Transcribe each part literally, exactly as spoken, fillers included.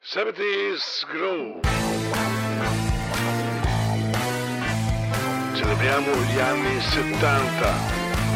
seventies Groove. Celebriamo gli anni settanta.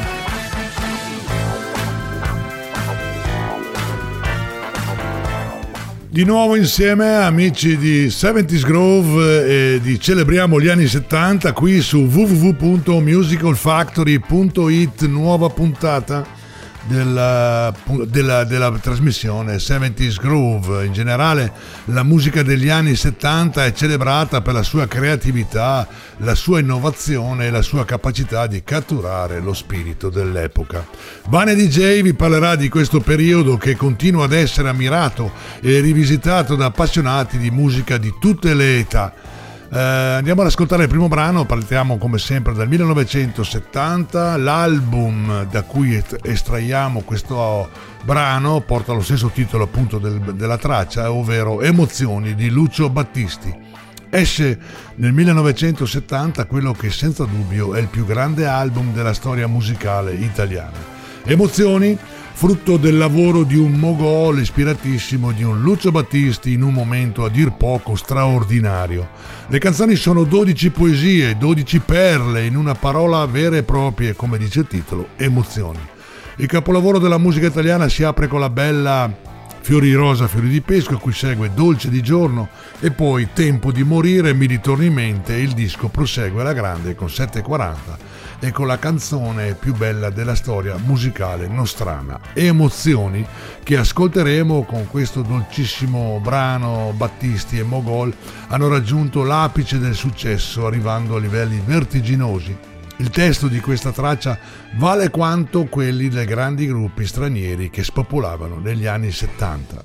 Di nuovo insieme amici di seventies Groove e di Celebriamo gli anni settanta qui su w w w punto musical factory punto i t, nuova puntata della, della, della trasmissione seventies Groove. In generale la musica degli anni settanta è celebrata per la sua creatività, la sua innovazione e la sua capacità di catturare lo spirito dell'epoca. Vane D J vi parlerà di questo periodo che continua ad essere ammirato e rivisitato da appassionati di musica di tutte le età. Eh, andiamo ad ascoltare il primo brano. Partiamo come sempre dal millenovecentosettanta. L'album da cui estraiamo questo brano porta lo stesso titolo appunto del, della traccia, ovvero Emozioni di Lucio Battisti. Esce nel millenovecentosettanta quello che senza dubbio è il più grande album della storia musicale italiana. Emozioni, frutto del lavoro di un mogol ispiratissimo di un Lucio Battisti in un momento a dir poco straordinario. Le canzoni sono dodici poesie, dodici perle in una parola vera e propria, come dice il titolo, emozioni. Il capolavoro della musica italiana si apre con la bella Fiori di rosa, fiori di pesco, a cui segue Dolce di giorno e poi Tempo di morire, mi ritorni in mente, e il disco prosegue alla grande con sette e quaranta e con la canzone più bella della storia musicale nostrana, Emozioni, che ascolteremo con questo dolcissimo brano. Battisti e Mogol hanno raggiunto l'apice del successo arrivando a livelli vertiginosi. Il testo di questa traccia vale quanto quelli dei grandi gruppi stranieri che spopolavano negli anni settanta.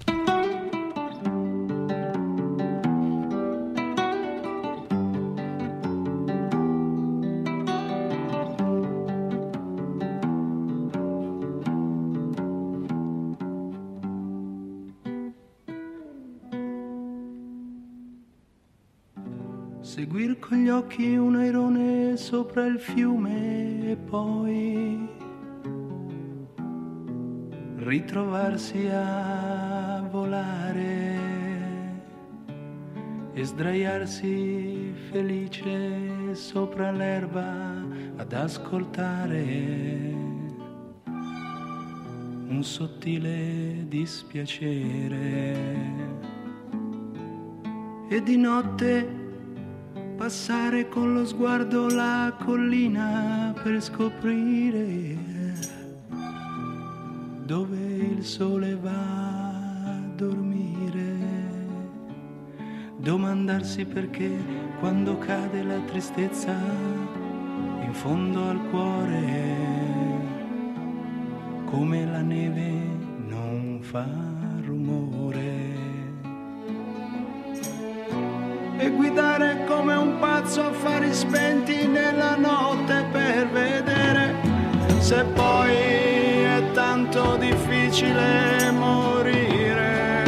Seguir con gli occhi un airone sopra il fiume e poi ritrovarsi a volare e sdraiarsi felice sopra l'erba ad ascoltare un sottile dispiacere. E di notte passare con lo sguardo la collina per scoprire dove il sole va a dormire. Domandarsi perché quando cade la tristezza in fondo al cuore, come la neve non fa rumore. E guidare come un pazzo affari spenti nella notte per vedere se poi è tanto difficile morire,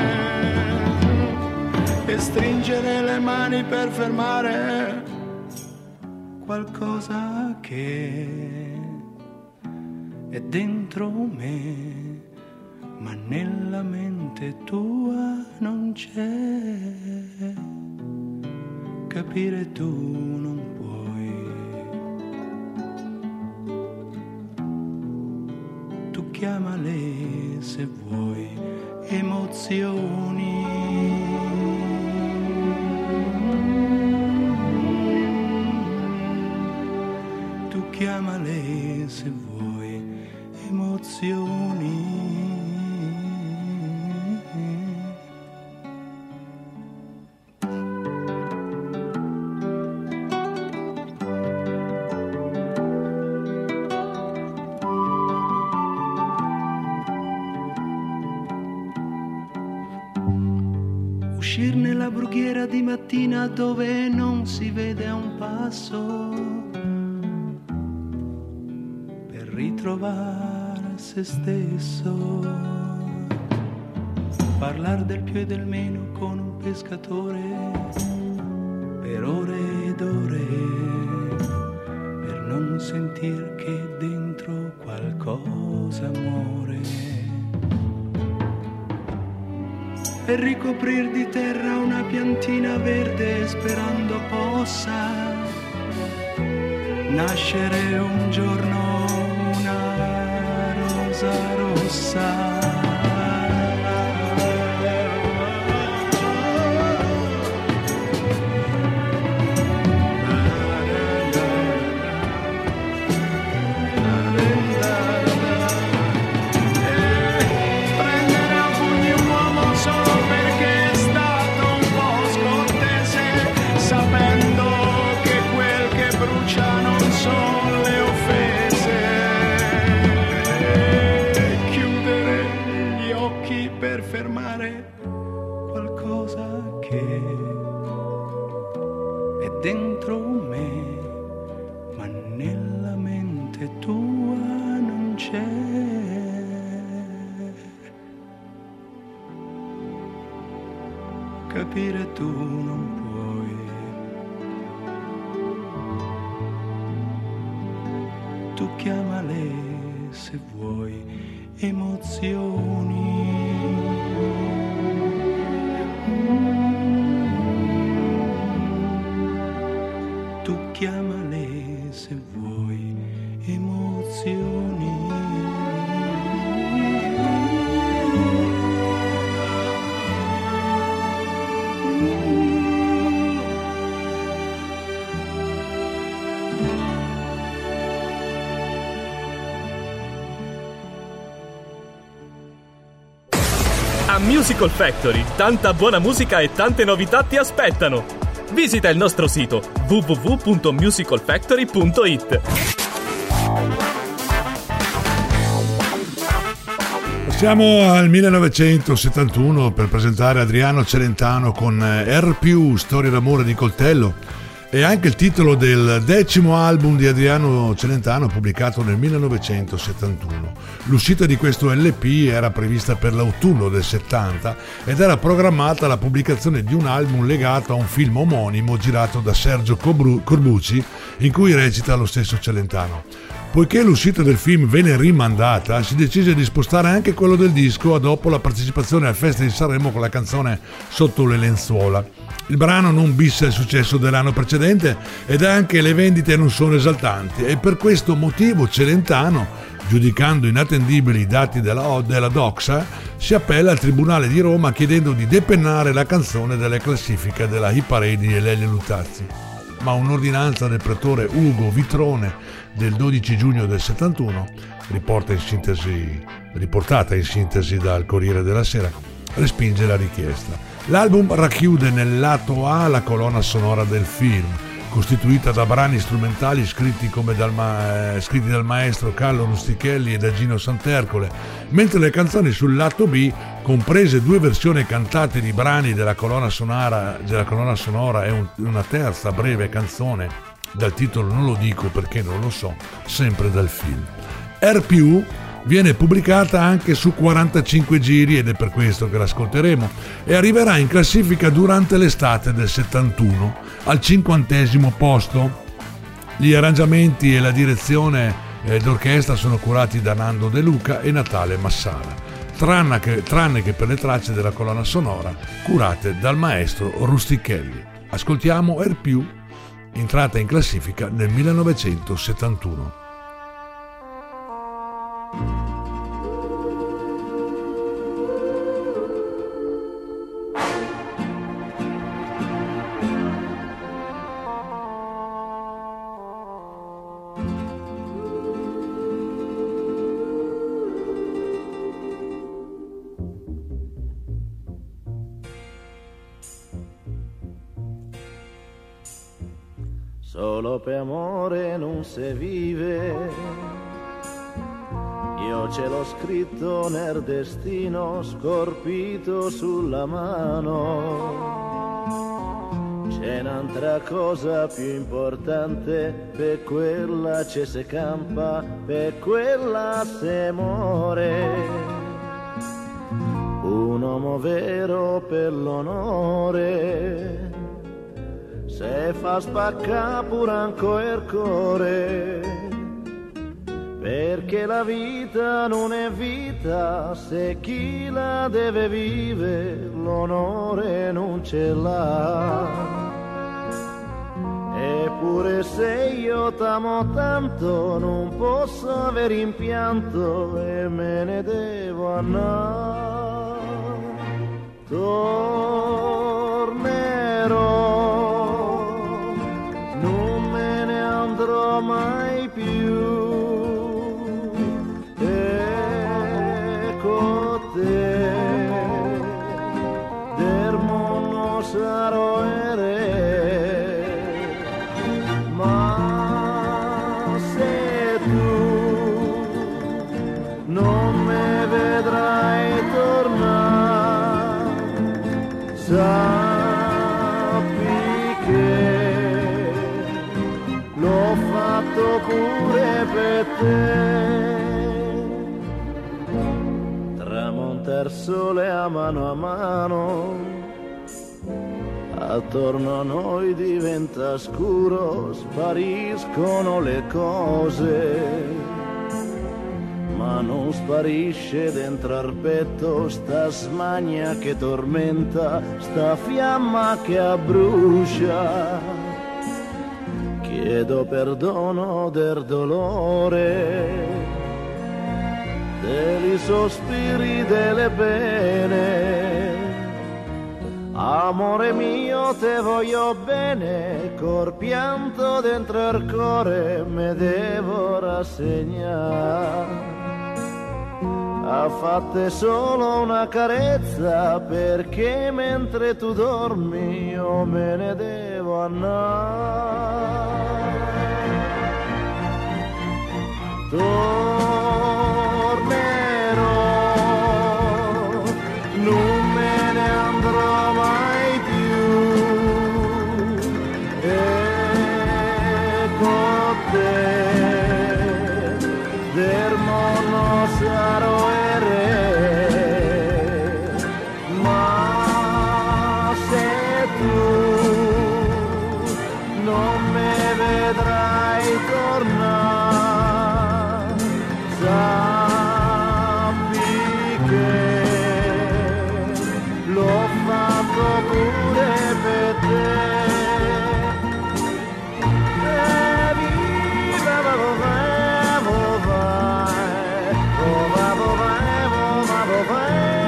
e stringere le mani per fermare qualcosa che è dentro me, ma nella mente tua non c'è. Capire tu non puoi, tu chiamale se vuoi emozioni. Tu chiamale se vuoi emozioni. Uscir nella brughiera di mattina dove non si vede a un passo, per ritrovare se stesso, parlar del più e del meno con un pescatore per ore ed ore, per non sentir che dentro qualcosa muore. e ricoprir di terra una piantina verde sperando possa nascere un giorno una rosa rossa. Dentro me, ma nella mente tua non c'è. Capire tu non puoi. Tu chiamale se vuoi emozioni. Chiamale se vuoi emozioni. A Musical Factory, tanta buona musica e tante novità ti aspettano. Visita il nostro sito w w w punto musical factory punto i t. Siamo al millenovecentosettantuno per presentare Adriano Celentano con R più, Storia d'amore di coltello, e anche il titolo del decimo album di Adriano Celentano pubblicato nel millenovecentosettantuno. L'uscita di questo L P era prevista per l'autunno del settanta ed era programmata la pubblicazione di un album legato a un film omonimo girato da Sergio Corbucci in cui recita lo stesso Celentano. Poiché l'uscita del film venne rimandata, si decise di spostare anche quello del disco a dopo la partecipazione al Festival di Sanremo con la canzone Sotto le lenzuola. Il brano non bissa il successo dell'anno precedente ed anche le vendite non sono esaltanti, e per questo motivo Celentano, giudicando inattendibili i dati della, della Doxa, si appella al Tribunale di Roma chiedendo di depennare la canzone dalle classifiche della Hit Parade di Elelio Luttazzi. Ma un'ordinanza del pretore Ugo Vitrone del dodici giugno del settantuno, riporta in sintesi, riportata in sintesi dal Corriere della Sera, respinge la richiesta. L'album racchiude nel lato A la colonna sonora del film, costituita da brani strumentali scritti, come dal, ma- eh, scritti dal maestro Carlo Rustichelli e da Gino Santercole, mentre le canzoni sul lato B, comprese due versioni cantate di brani della colonna sonora, della colonna sonora e un, una terza breve canzone dal titolo non lo dico perché non lo so, sempre dal film. R più viene pubblicata anche su quarantacinque giri ed è per questo che l'ascolteremo, e arriverà in classifica durante l'estate del settantuno al cinquantesimo posto. Gli arrangiamenti e la direzione d'orchestra sono curati da Nando De Luca e Natale Massara, tranne che, tranne che per le tracce della colonna sonora curate dal maestro Rustichelli. Ascoltiamo R più, entrata in classifica nel millenovecentosettantuno. Solo per amore non si vive, io ce l'ho scritto nel destino, scorpito sulla mano. C'è un'altra cosa più importante, per quella ci si campa, per quella si muore. Un uomo vero per l'onore se fa spaccare pure anco il cuore, perché la vita non è vita se chi la deve vivere l'onore non ce l'ha. Eppure se io t'amo tanto non posso avere impianto e me ne devo andare. Tornerò, non me ne andrò mai più, e con te del mondo sarò erede. Ma se tu non me vedrai tornare, sappi che l'ho fatto pure per te. Tramontar sole a mano a mano, attorno a noi diventa scuro, spariscono le cose, ma non sparisce dentro al petto sta smania che tormenta, sta fiamma che abbrucia. Chiedo perdono del dolore, dei sospiri, delle pene. Amore mio, te voglio bene, col pianto dentro il cuore me devo rassegnare. A fatte solo una carezza, perché mentre tu dormi io me ne devo andare. Tornerò, non me ne andrò mai più, e con te del mondo sarò erede. Ma se tu non me vedrai tornare, sappi che l'ho fatto pure per te. E viva va va va va va va va va va.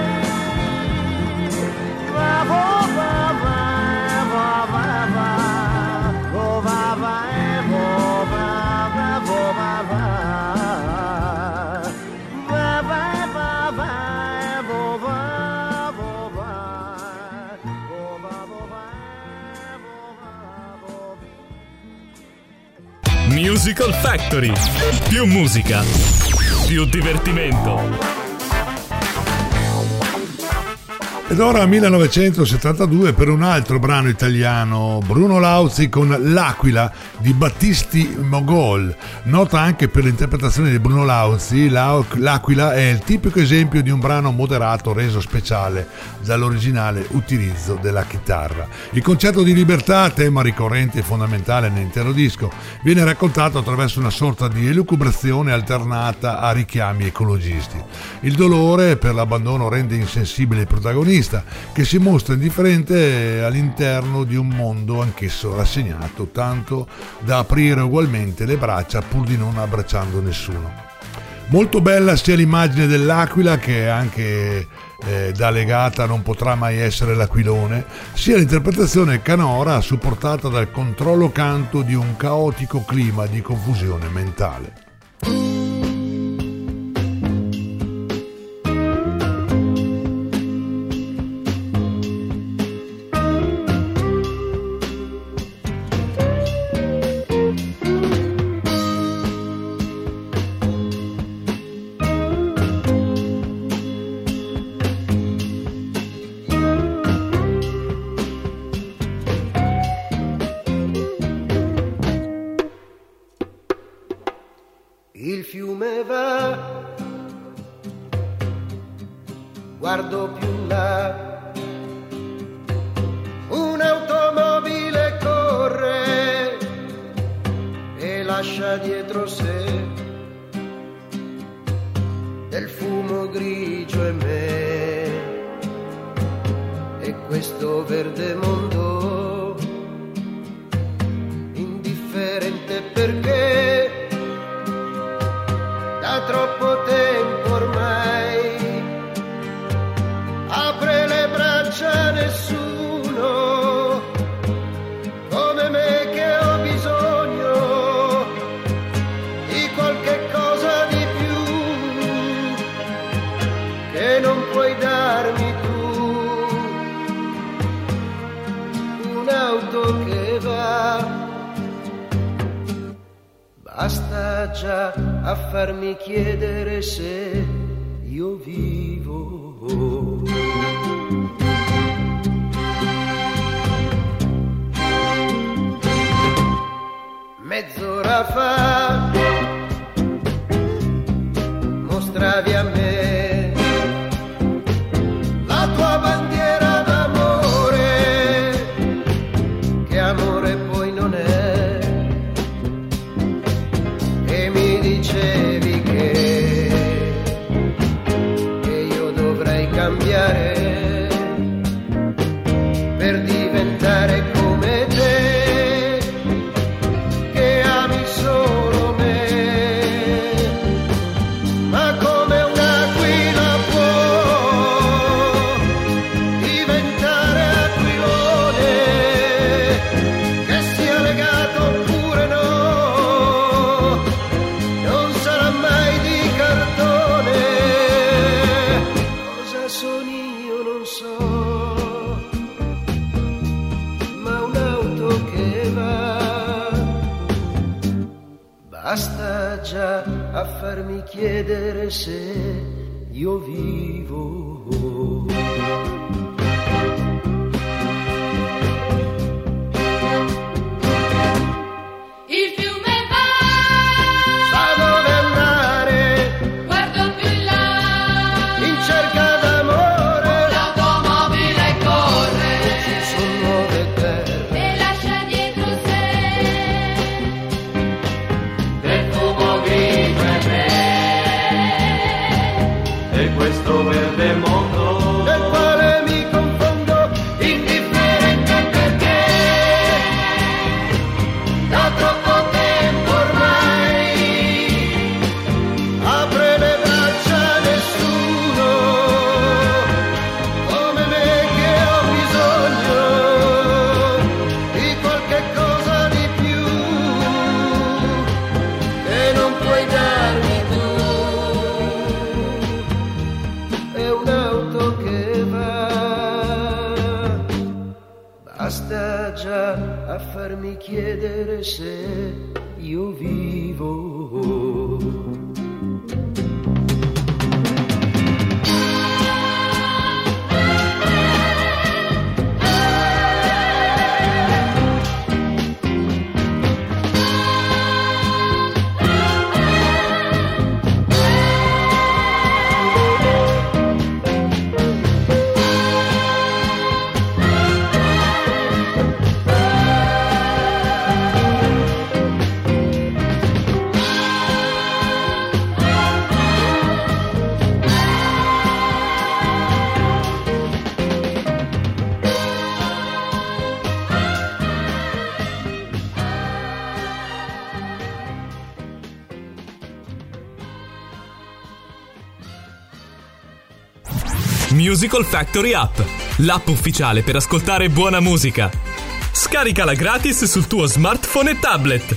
Musical Factory. Più musica, più divertimento. Ed ora millenovecentosettantadue per un altro brano italiano, Bruno Lauzi con L'Aquila di Battisti Mogol. Nota anche per l'interpretazione di Bruno Lauzi, L'Aquila è il tipico esempio di un brano moderato reso speciale dall'originale utilizzo della chitarra. Il concetto di libertà, tema ricorrente e fondamentale nell'intero disco, viene raccontato attraverso una sorta di elucubrazione alternata a richiami ecologisti. Il dolore per l'abbandono rende insensibile il protagonista, che si mostra indifferente all'interno di un mondo anch'esso rassegnato, tanto da aprire ugualmente le braccia pur di non abbracciando nessuno. Molto bella sia l'immagine dell'aquila, che anche eh, da legata non potrà mai essere l'aquilone, sia l'interpretazione canora supportata dal controllo canto di un caotico clima di confusione mentale. Il fiume va, guardo più in là, un'automobile corre e lascia dietro sé verde mondo, indifferente perché da troppo tempo ormai apre le braccia a nessuno come me che ho bisogno di qualche cosa di più che non puoi darmi tu. Un'auto che va, basta già a farmi chiedere se io vivo. Mezz'ora fa mostravi a me la tua bandiera d'amore, che amore poi non è, e mi dicevi che, che io dovrei cambiare per diventare come te, che ami solo me, ma come un'aquila può diventare aquilone, che sia legato oppure no, non sarà mai di cartone. Cosa sono io non so, ma un'auto che va, basta già a farmi chiedere se io vivo. Il fiume va, Sa dove andare guardo più in là, in cerca d'amore, l'automobile corre su nuove terre. e lascia dietro sé del fumo grigio e me, e questo verde mondo Nel quale mi confondo, indifferente perché da troppo tempo ormai apre le braccia a nessuno come me che ho bisogno di qualche cosa di più che non puoi darmi tu. È un'auto che va, basta già a farmi chiedere se io vivo. Musical Factory App, l'app ufficiale per ascoltare buona musica. Scaricala gratis sul tuo smartphone e tablet.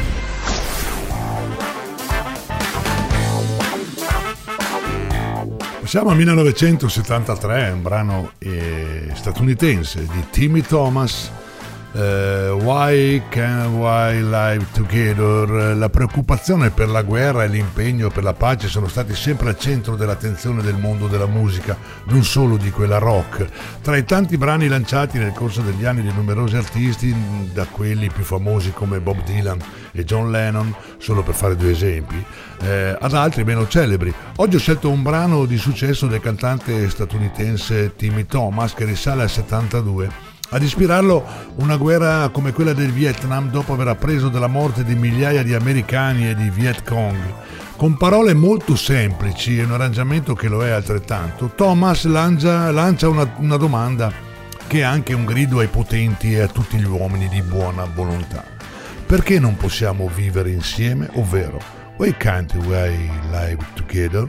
Siamo al millenovecentosettantatré, un brano eh, statunitense di Timmy Thomas, eh, Why Can't We Live Together. La preoccupazione per la guerra e l'impegno per la pace sono stati sempre al centro dell'attenzione del mondo della musica, non solo di quella rock. Tra i tanti brani lanciati nel corso degli anni di numerosi artisti, da quelli più famosi come Bob Dylan e John Lennon, solo per fare due esempi, eh, ad altri meno celebri. Oggi ho scelto un brano di successo del cantante statunitense Timmy Thomas, che risale al settantadue. Ad ispirarlo una guerra come quella del Vietnam, dopo aver appreso della morte di migliaia di americani e di Viet Cong. Con parole molto semplici e un arrangiamento che lo è altrettanto, Thomas lancia, lancia una, una domanda che è anche un grido ai potenti e a tutti gli uomini di buona volontà. Perché non possiamo vivere insieme, ovvero why can't we live together?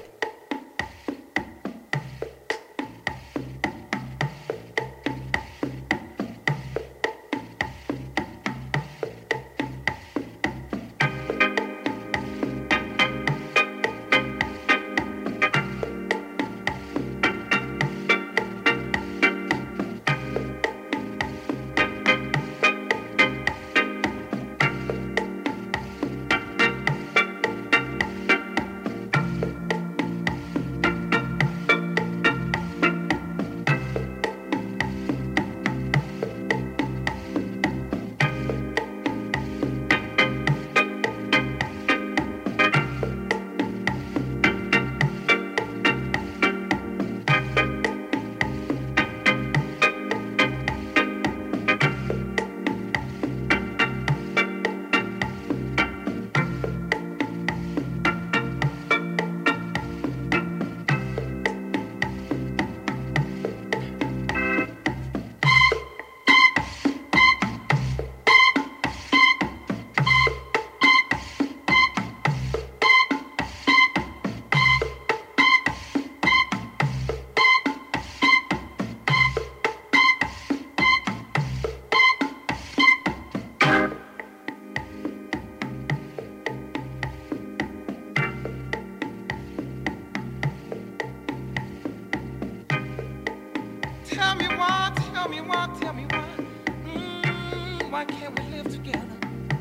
Tell me why, tell me why, tell me why. Mm, why can't we live together?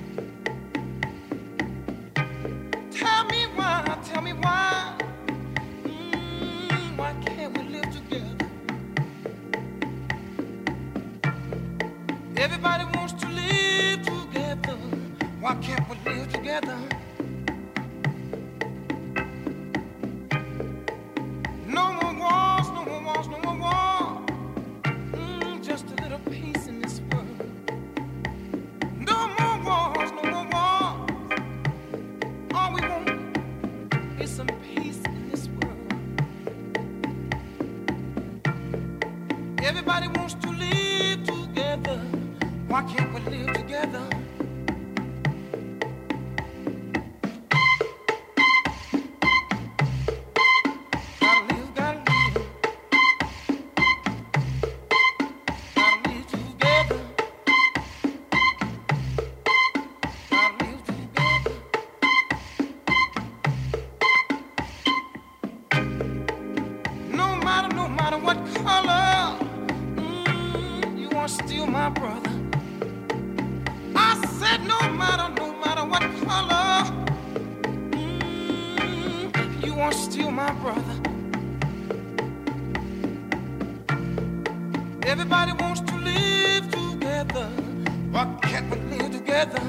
Tell me why, tell me why. Mm, why can't we live together? Everybody wants to live together. Why can't we live together? No more wars, no more wars, no more wars. Mm, just a little peace in this world. No more wars, no more wars. All we want is some peace in this world. Everybody wants to live together. Why can't we live together? Still my brother. I said no matter, no matter what color, mm, you are still my brother. Everybody wants to live together. Why can't we live together?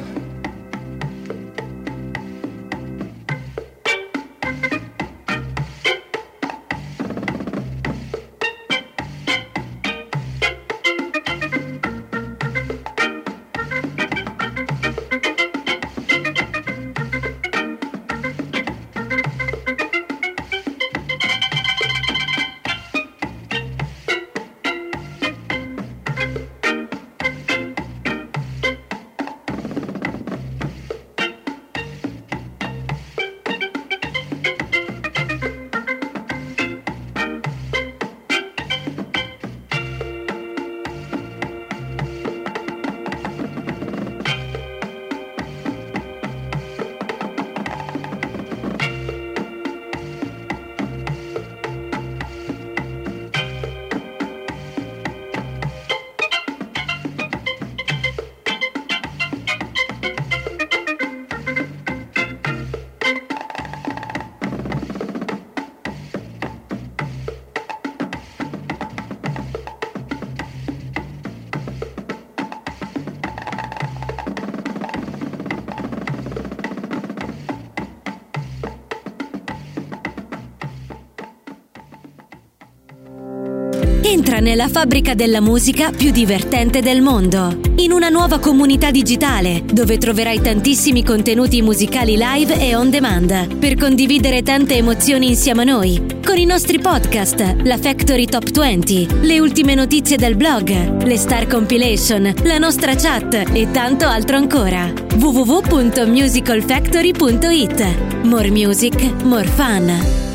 Entra nella fabbrica della musica più divertente del mondo, in una nuova comunità digitale dove troverai tantissimi contenuti musicali live e on demand per condividere tante emozioni insieme a noi, con i nostri podcast, la Factory Top venti, le ultime notizie del blog, le Star Compilation, la nostra chat e tanto altro ancora. w w w punto musical factory punto it. More music, more fun.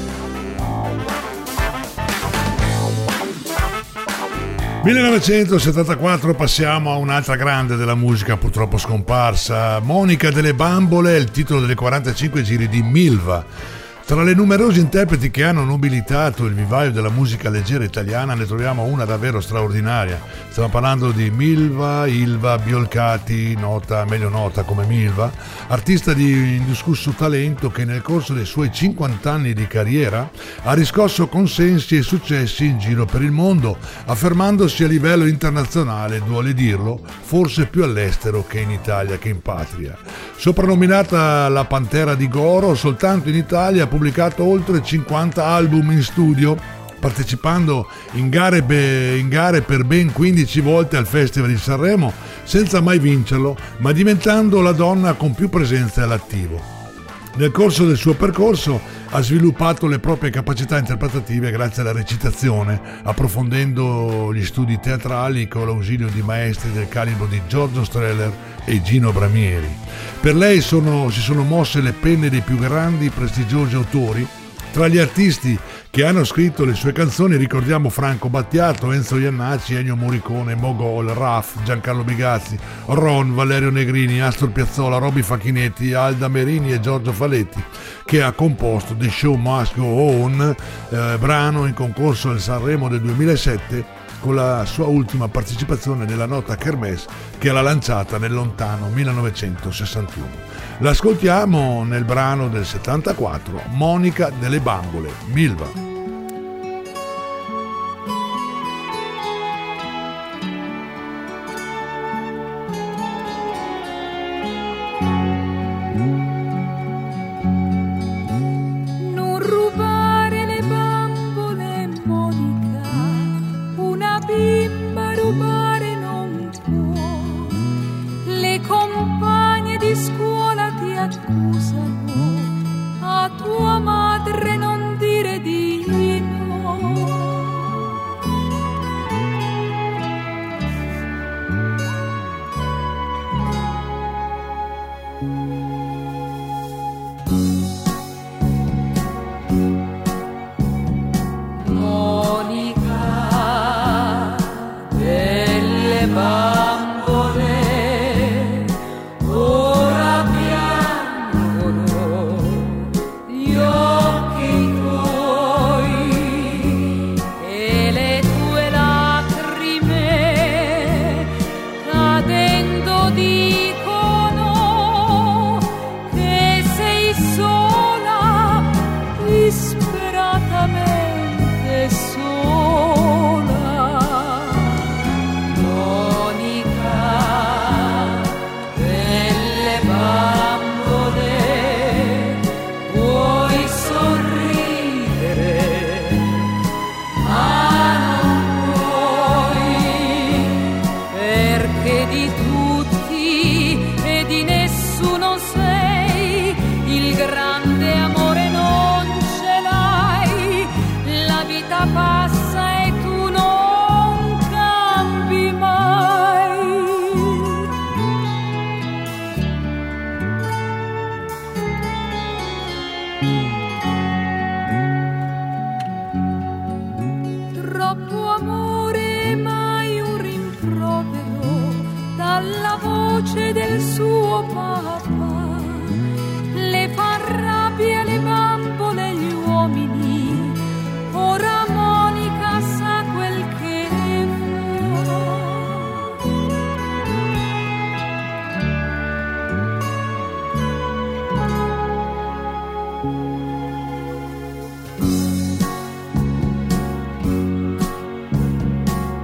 millenovecentosettantaquattro, passiamo a un'altra grande della musica purtroppo scomparsa, Monica delle Bambole, il titolo delle quarantacinque giri di Milva. Tra le numerosi interpreti che hanno nobilitato il vivaio della musica leggera italiana ne troviamo una davvero straordinaria. Stiamo parlando di Milva Ilva Biolcati, nota, meglio nota come Milva, artista di indiscusso talento che nel corso dei suoi cinquanta anni di carriera ha riscosso consensi e successi in giro per il mondo, affermandosi a livello internazionale, duole dirlo, forse più all'estero che in Italia che in patria. Soprannominata la Pantera di Goro, soltanto in Italia ha pubblicato oltre cinquanta album in studio, partecipando in gare, be- in gare per ben quindici volte al Festival di Sanremo, senza mai vincerlo, ma diventando la donna con più presenze all'attivo. Nel corso del suo percorso ha sviluppato le proprie capacità interpretative grazie alla recitazione, approfondendo gli studi teatrali con l'ausilio di maestri del calibro di Giorgio Strehler e Gino Bramieri. Per lei sono, si sono mosse le penne dei più grandi, prestigiosi autori. Tra gli artisti che hanno scritto le sue canzoni ricordiamo Franco Battiato, Enzo Iannacci, Ennio Morricone, Mogol, Raff, Giancarlo Bigazzi, Ron, Valerio Negrini, Astor Piazzolla, Roby Facchinetti, Alda Merini e Giorgio Faletti, che ha composto The Show Must Go On, eh, brano in concorso al Sanremo del duemilasette, con la sua ultima partecipazione nella nota Kermesse che l'ha lanciata nel lontano millenovecentosessantuno. L'ascoltiamo nel brano del settantaquattro, Monica delle Bambole, Milva.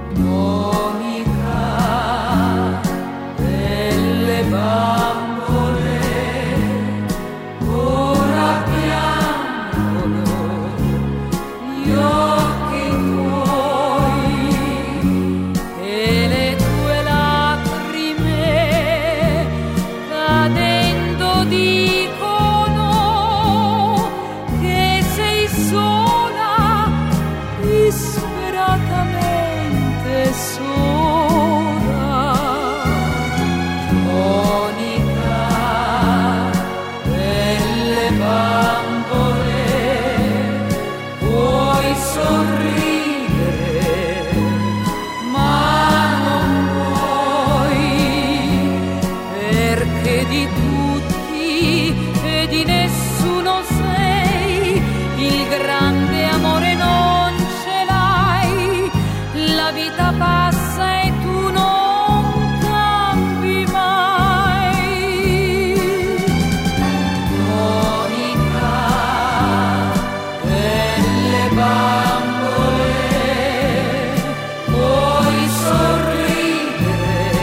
Monica delle Bambole. di tutti e di nessuno sei, il grande amore non ce l'hai, la vita passa e tu non cambi mai. Monica, delle bambole, puoi sorridere,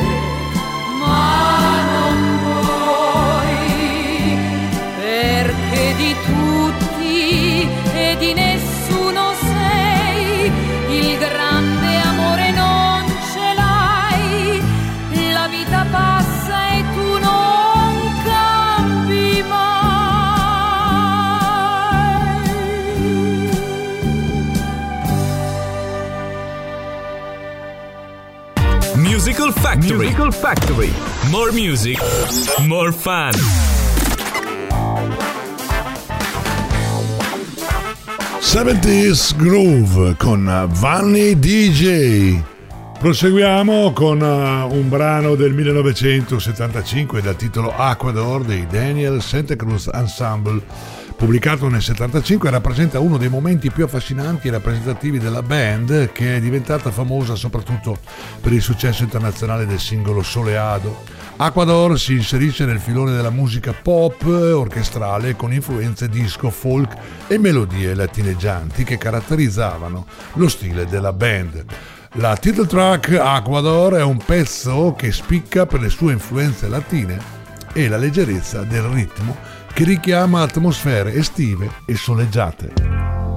ma non puoi, perché di tutti e di nessuno sei, il grande amore non ce l'hai, la vita passa e tu non cambi mai. Musical Factory. Musical Factory. More music, more fun. seventies Groove con Vanni D J. Proseguiamo con uh, un brano del millenovecentosettantacinque dal titolo Aquador dei Daniel Santa Cruz Ensemble, pubblicato nel settantacinque. Rappresenta uno dei momenti più affascinanti e rappresentativi della band, che è diventata famosa soprattutto per il successo internazionale del singolo Soleado. Aquador si inserisce nel filone della musica pop orchestrale con influenze disco, folk e melodie latineggianti che caratterizzavano lo stile della band. La title track Aquador è un pezzo che spicca per le sue influenze latine e la leggerezza del ritmo che richiama atmosfere estive e soleggiate.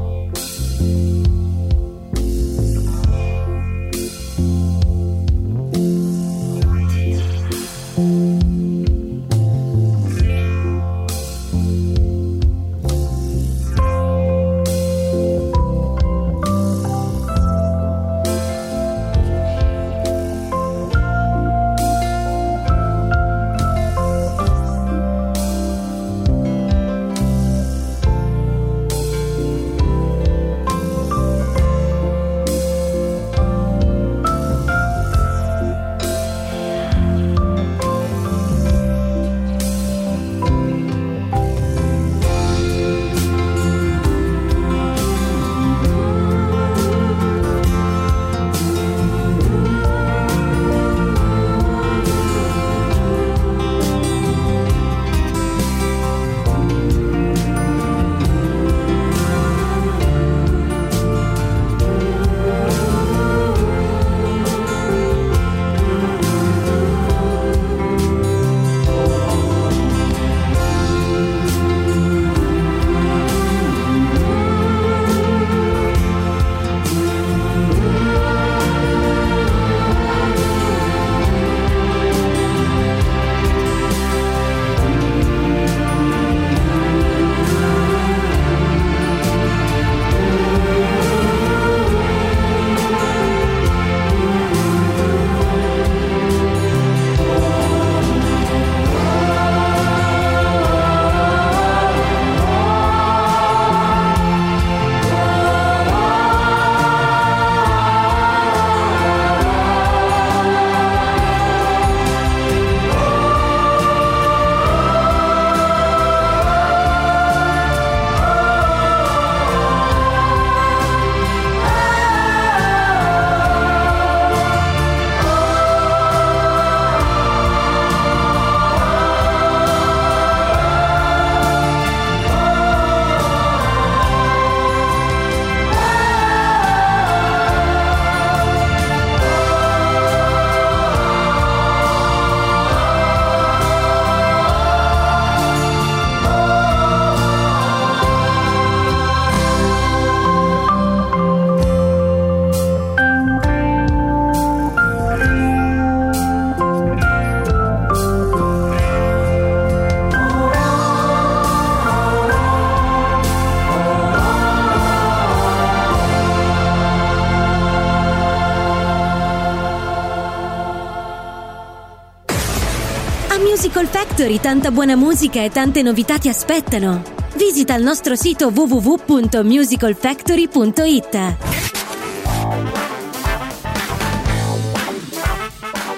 Musical Factory, tanta buona musica e tante novità ti aspettano. Visita il nostro sito w w w punto musical factory punto i t.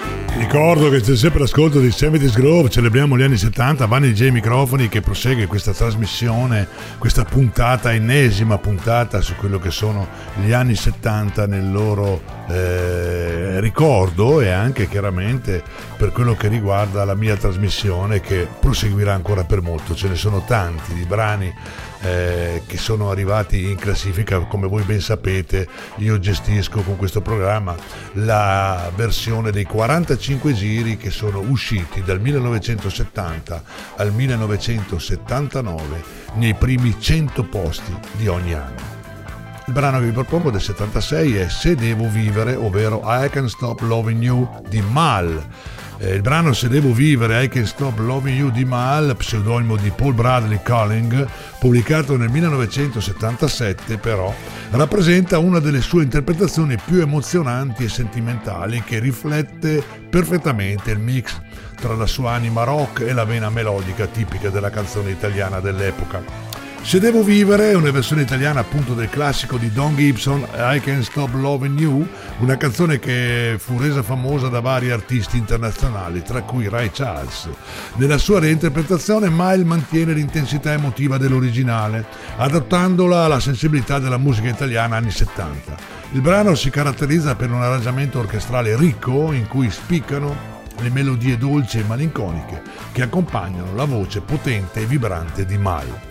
Ricordo che c'è sempre l'ascolto di seventies Groove, celebriamo gli anni settanta, Vanni J Microfoni che prosegue questa trasmissione, questa puntata, ennesima puntata su quello che sono gli anni settanta nel loro eh, ricordo, e anche chiaramente per quello che riguarda la mia trasmissione che proseguirà ancora per molto. Ce ne sono tanti di brani Eh, che sono arrivati in classifica. Come voi ben sapete, io gestisco con questo programma la versione dei quarantacinque giri che sono usciti dal millenovecentosettanta al millenovecentosettantanove nei primi cento posti di ogni anno. Il brano che vi propongo del settantasei è Se devo vivere, ovvero I Can't Stop Loving You di Mal. Il brano Se devo vivere, I Can't Stop Loving You di Mal, pseudonimo di Paul Bradley Colling, pubblicato nel millenovecentosettantasette, però rappresenta una delle sue interpretazioni più emozionanti e sentimentali, che riflette perfettamente il mix tra la sua anima rock e la vena melodica tipica della canzone italiana dell'epoca. Se devo vivere è una versione italiana appunto del classico di Don Gibson, I Can't Stop Loving You, una canzone che fu resa famosa da vari artisti internazionali, tra cui Ray Charles. Nella sua reinterpretazione Mile mantiene l'intensità emotiva dell'originale, adattandola alla sensibilità della musica italiana anni settanta. Il brano si caratterizza per un arrangiamento orchestrale ricco in cui spiccano le melodie dolci e malinconiche che accompagnano la voce potente e vibrante di Mile.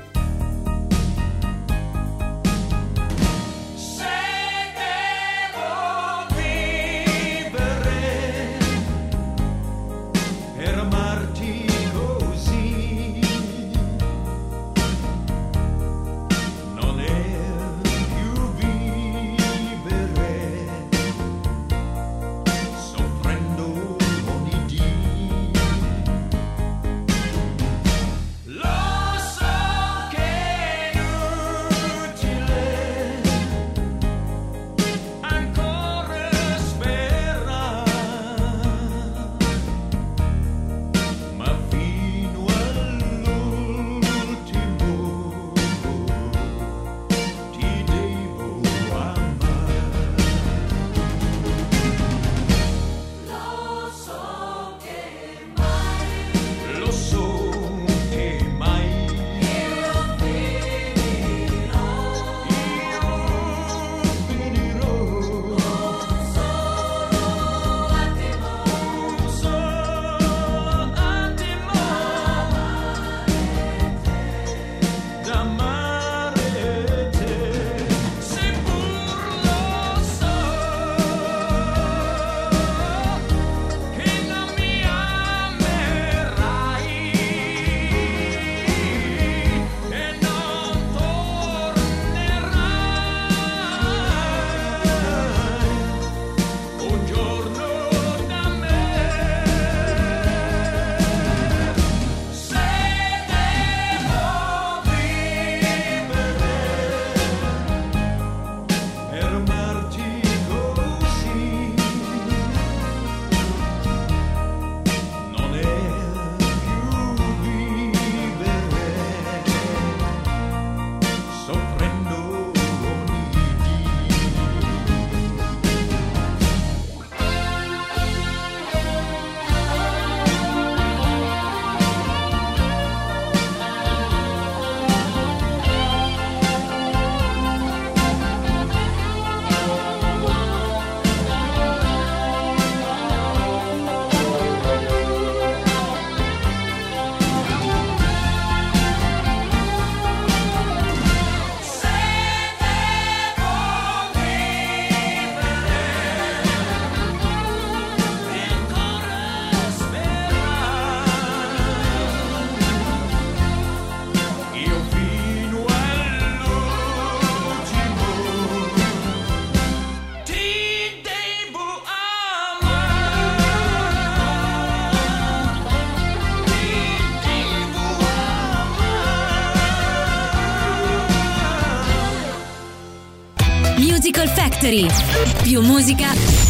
Musical Factory. Più musica,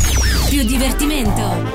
più divertimento.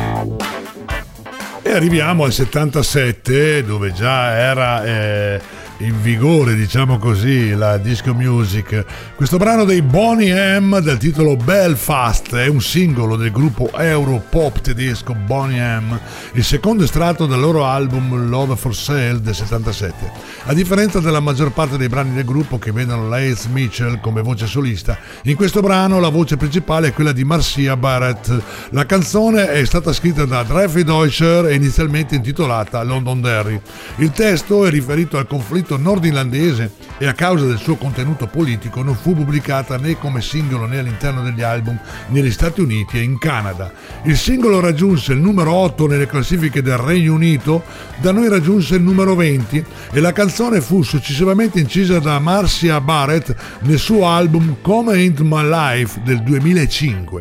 E arriviamo al settantasette, dove già era eh, in vigore, diciamo così, la disco music. Questo brano dei Boney M dal titolo Belfast è un singolo del gruppo Europop tedesco Boney M, il secondo estratto dal loro album Love for Sale del settantasette. A differenza della maggior parte dei brani del gruppo che vedono Laith Mitchell come voce solista, in questo brano la voce principale è quella di Marcia Barrett. La canzone è stata scritta da Dreffy Deutscher e inizialmente intitolata Londonderry. Il testo è riferito al conflitto nordinlandese e a causa del suo contenuto politico non fu pubblicata né come singolo né all'interno degli album negli Stati Uniti e in Canada. Il singolo raggiunse il numero otto nelle classifiche del Regno Unito, da noi raggiunse il numero venti e la canzone fu successivamente incisa da Marcia Barrett nel suo album Come Ain't My Life del duemilacinque.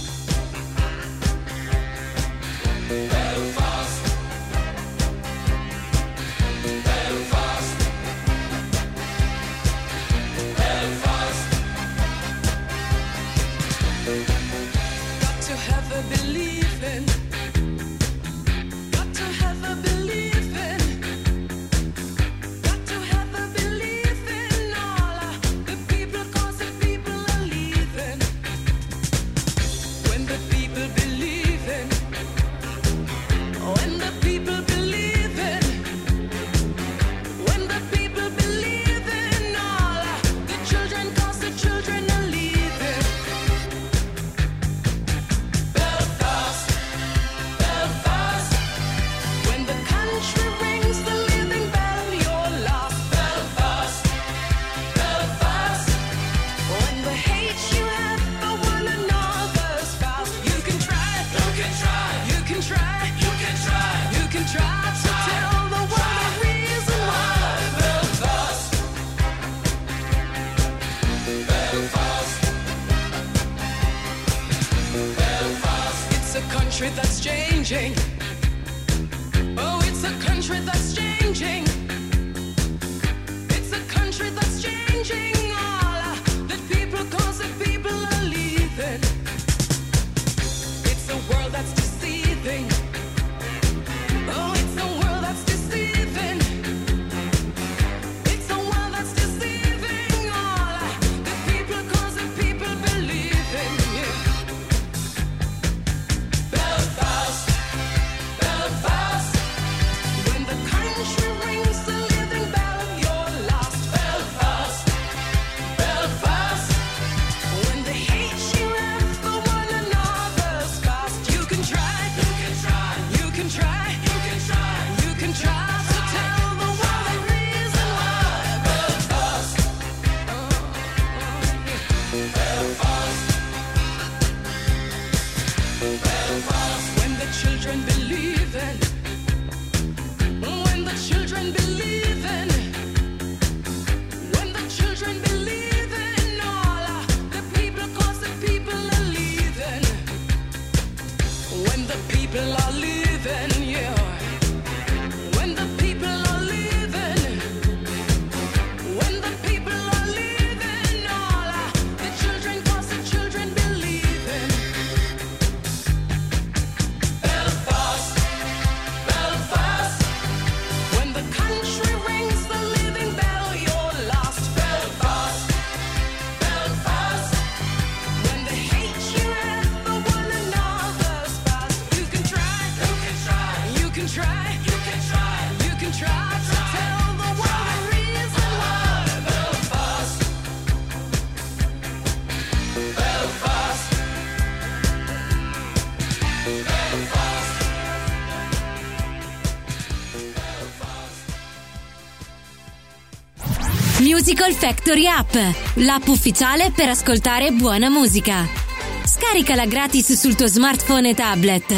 Musical Factory App, l'app ufficiale per ascoltare buona musica. Scaricala gratis sul tuo smartphone e tablet.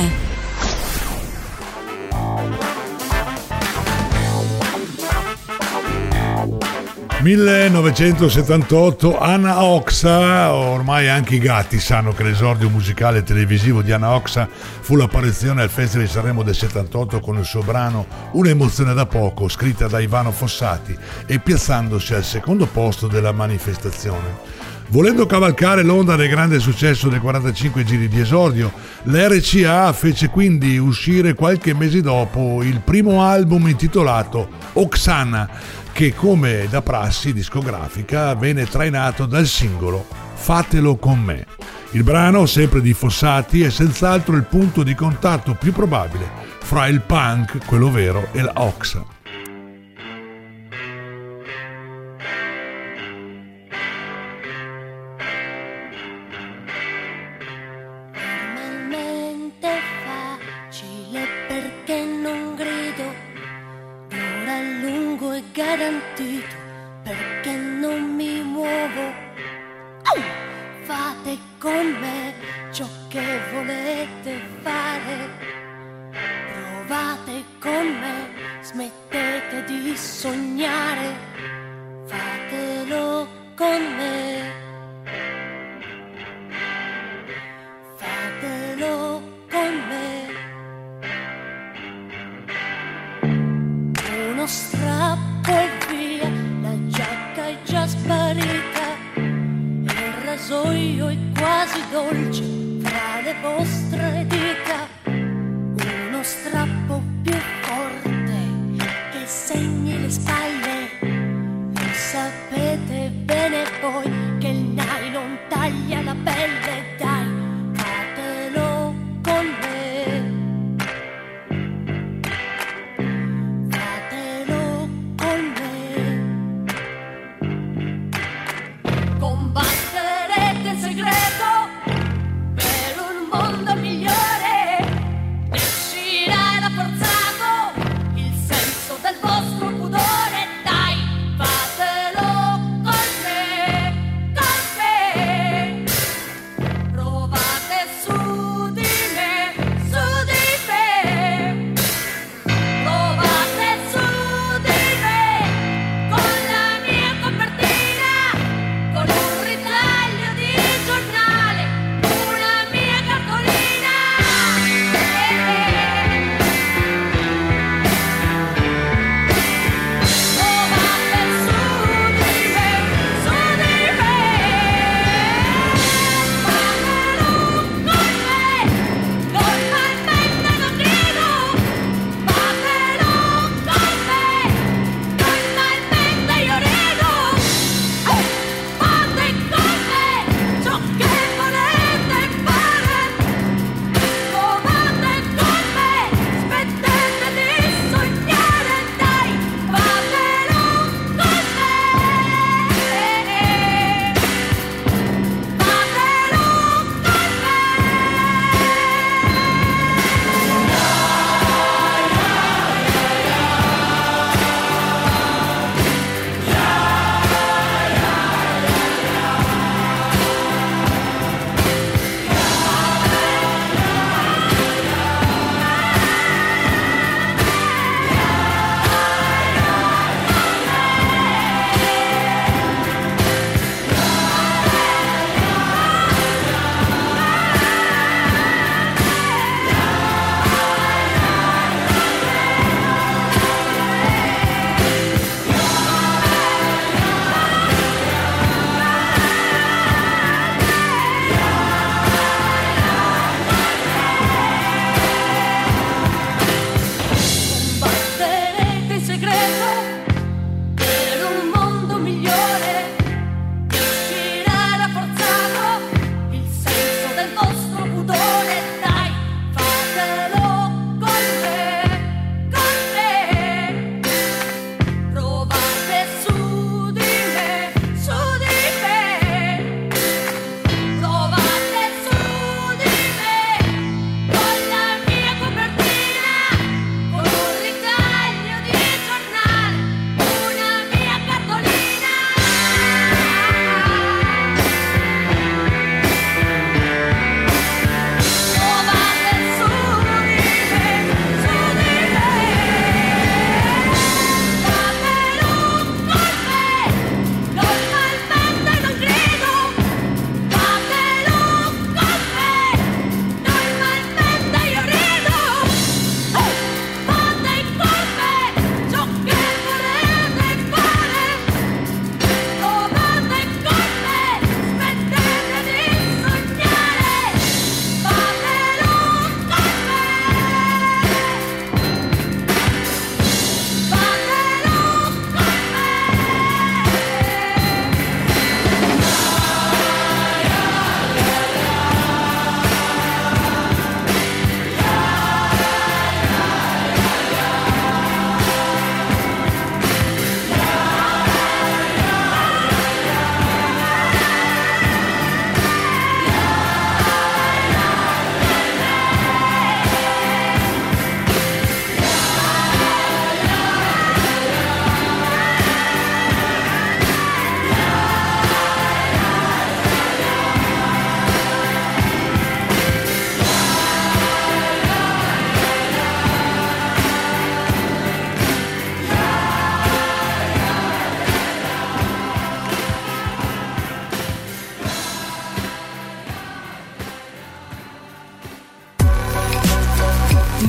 millenovecentosettantotto, Anna Oxa, ormai anche i gatti sanno che l'esordio musicale e televisivo di Anna Oxa fu l'apparizione al Festival di Sanremo del settantotto con il suo brano Un'emozione da poco, scritta da Ivano Fossati e piazzandosi al secondo posto della manifestazione. Volendo cavalcare l'onda del grande successo dei quarantacinque giri di esordio, l'R C A fece quindi uscire qualche mese dopo il primo album intitolato Oksana, che come da prassi discografica venne trainato dal singolo Fatelo con me. Il brano, sempre di Fossati, è senz'altro il punto di contatto più probabile fra il punk, quello vero, e la Oxa. Garantito perché non mi muovo. Oh! Fate con me ciò che volete fare. Provate con me, smettete di sognare. Fatelo con me. Fatelo con me. Uno strappo e via, la giacca è già sparita, il rasoio è quasi dolce fra le vostre dita, uno strappo più forte che segni le spalle, lo sapete bene voi che il nylon taglia la pelle, dai, fatelo con me. Combatterete in segreto per un mondo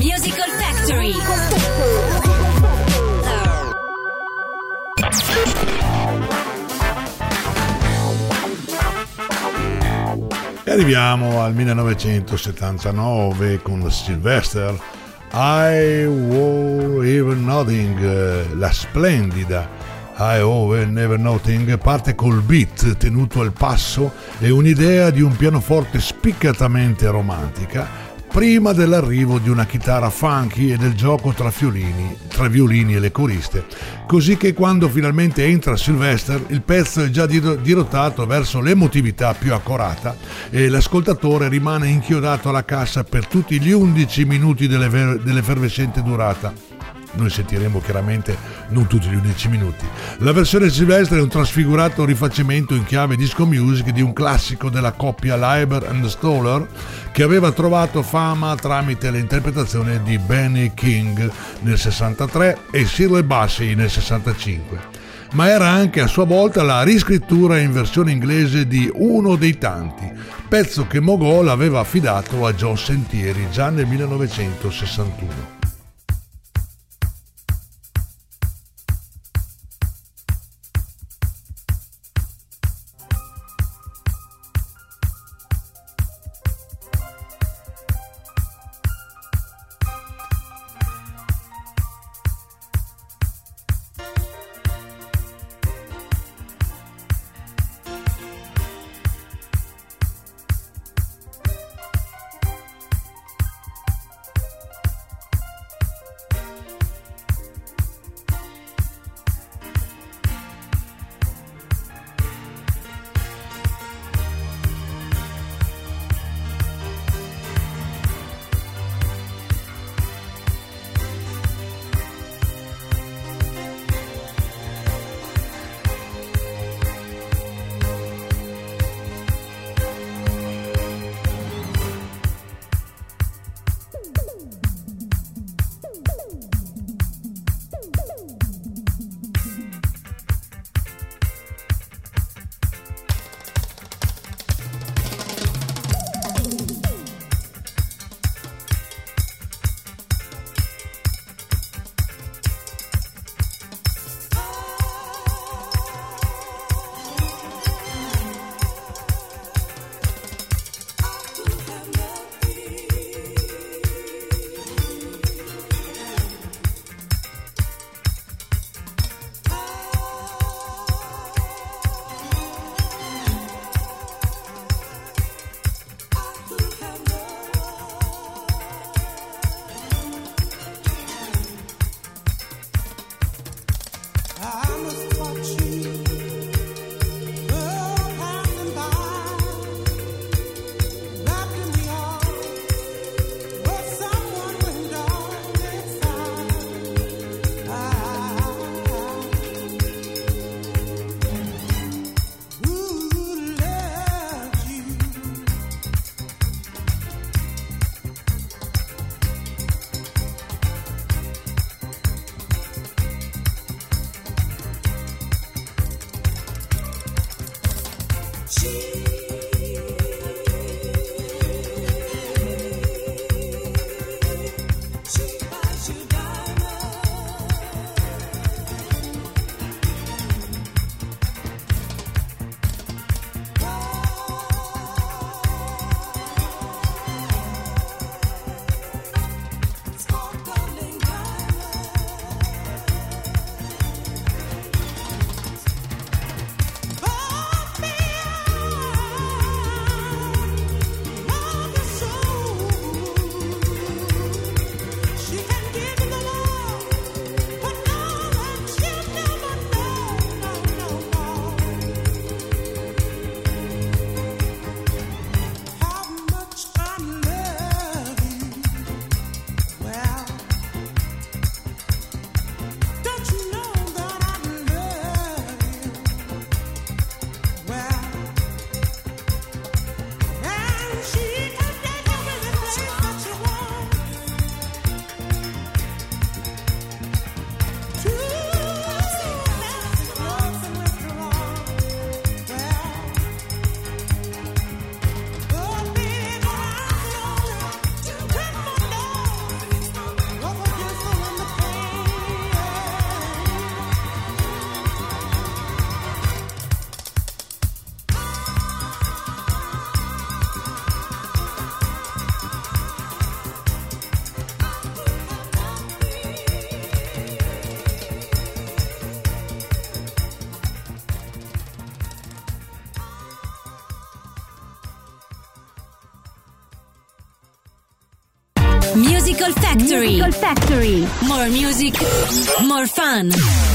Musical Factory. E arriviamo al millenovecentosettantanove con Sylvester, I Owe Even Nothing, la splendida I Owe Never Nothing parte col beat tenuto al passo e un'idea di un pianoforte spiccatamente romantica prima dell'arrivo di una chitarra funky e del gioco tra violini, tra violini e le coriste, così che quando finalmente entra Sylvester il pezzo è già dirottato verso l'emotività più accorata e l'ascoltatore rimane inchiodato alla cassa per tutti gli undici minuti dell'effervescente durata. Noi sentiremo chiaramente non tutti gli undici minuti. La versione Sylvester è un trasfigurato rifacimento in chiave disco music di un classico della coppia Leiber and Stoller che aveva trovato fama tramite l'interpretazione di Benny King nel sessantatré e Shirley Bassey nel sessantacinque. Ma era anche a sua volta la riscrittura in versione inglese di Uno dei tanti, pezzo che Mogol aveva affidato a Joe Sentieri già nel millenovecentosessantuno. Musical Factory. Musical Factory. More music, more fun.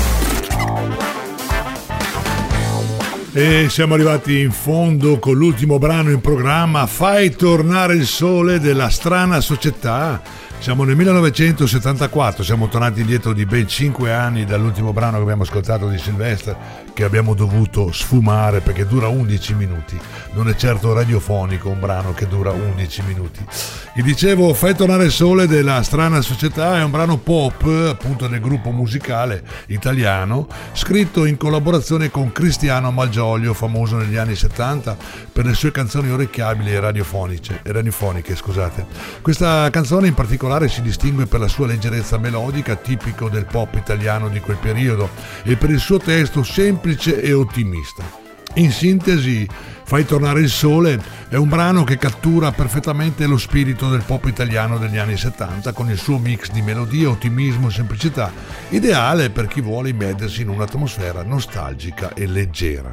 E siamo arrivati in fondo con l'ultimo brano in programma, Fai tornare il sole della Strana Società. Siamo nel millenovecentosettantaquattro, siamo tornati indietro di ben cinque anni dall'ultimo brano che abbiamo ascoltato di Sylvester, che abbiamo dovuto sfumare perché dura undici minuti. Non è certo radiofonico un brano che dura undici minuti. Vi dicevo, Fai tornare il sole della Strana Società è un brano pop, appunto del gruppo musicale italiano, scritto in collaborazione con Cristiano Malgioglio, famoso negli anni settanta per le sue canzoni orecchiabili e radiofoniche. E radiofoniche scusate. Questa canzone in particolare si distingue per la sua leggerezza melodica, tipico del pop italiano di quel periodo, e per il suo testo semplice e ottimista. In sintesi, Fai tornare il sole è un brano che cattura perfettamente lo spirito del pop italiano degli anni settanta con il suo mix di melodia, ottimismo e semplicità, ideale per chi vuole immergersi in un'atmosfera nostalgica e leggera.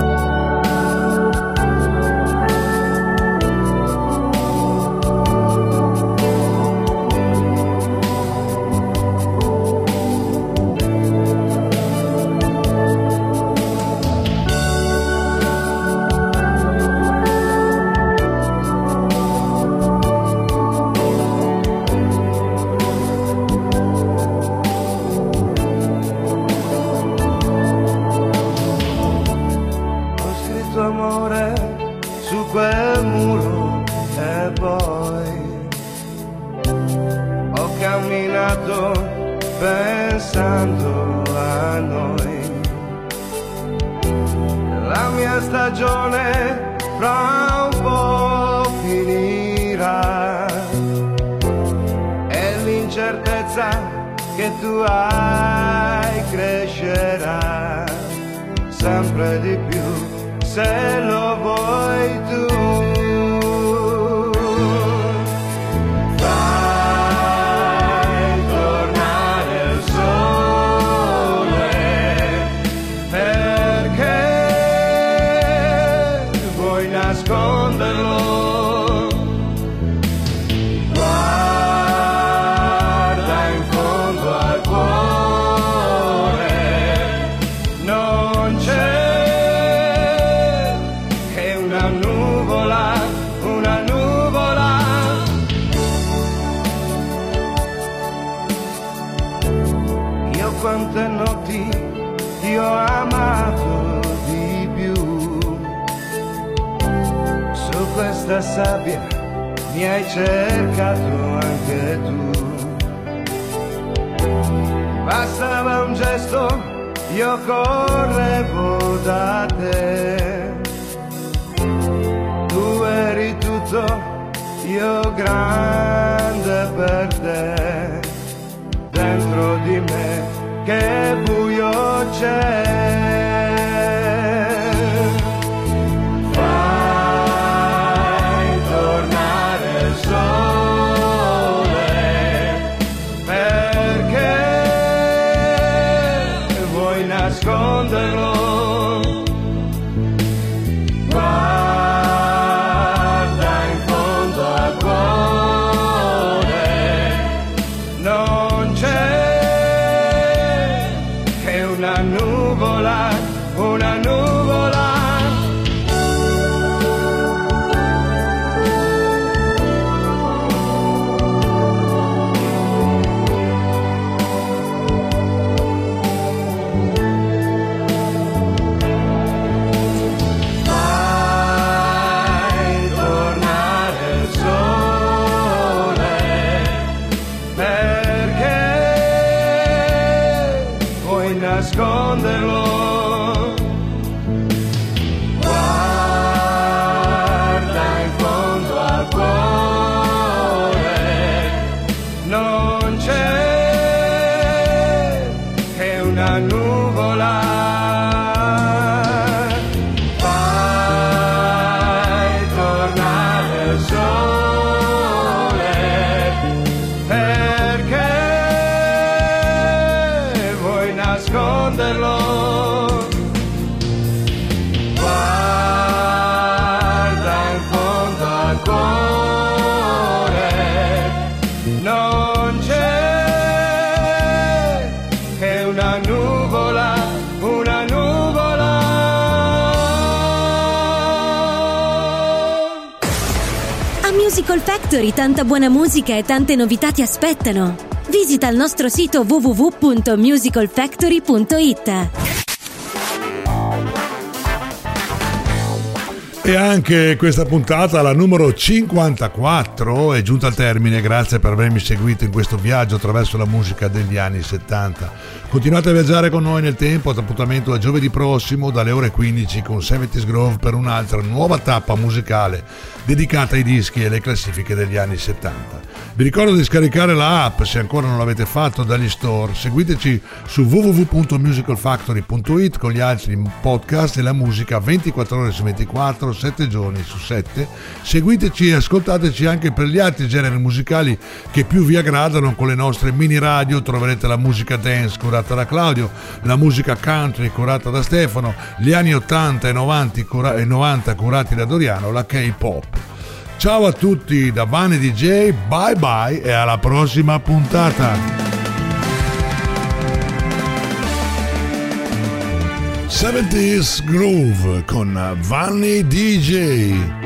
Sabbia mi hai cercato anche tu, bastava un gesto, io correvo da te, tu eri tutto, io grande per te, dentro di me che buio c'è. Nasconderlo, guarda in fondo al cuore, non c'è che una nuvola, una nuvola. Nasconderlo, guarda in fondo al cuore, non c'è che una nuvola, fai tornare il sole, perché vuoi nasconderlo. Guarda in fondo al cuore, Musical Factory, tanta buona musica e tante novità ti aspettano. Visita il nostro sito w w w punto musical factory punto i t. E anche questa puntata, la numero cinquantaquattro, è giunta al termine. Grazie per avermi seguito in questo viaggio attraverso la musica degli anni settanta. Continuate a viaggiare con noi nel tempo. Appuntamento a giovedì prossimo dalle ore quindici con seventies Groove per un'altra nuova tappa musicale dedicata ai dischi e alle classifiche degli anni settanta. Vi ricordo di scaricare la app se ancora non l'avete fatto dagli store. Seguiteci su w w w punto musical factory punto i t con gli altri podcast e la musica ventiquattro ore su ventiquattro, sette giorni su sette. Seguiteci e ascoltateci anche per gli altri generi musicali che più vi aggradano. Con le nostre mini radio troverete la musica dance curata da Claudio, la musica country curata da Stefano, gli anni ottanta e novanta curati da Doriano, la K-pop. Ciao a tutti da Vane D J, bye bye e alla prossima puntata. seventies Groove con Vanni D J.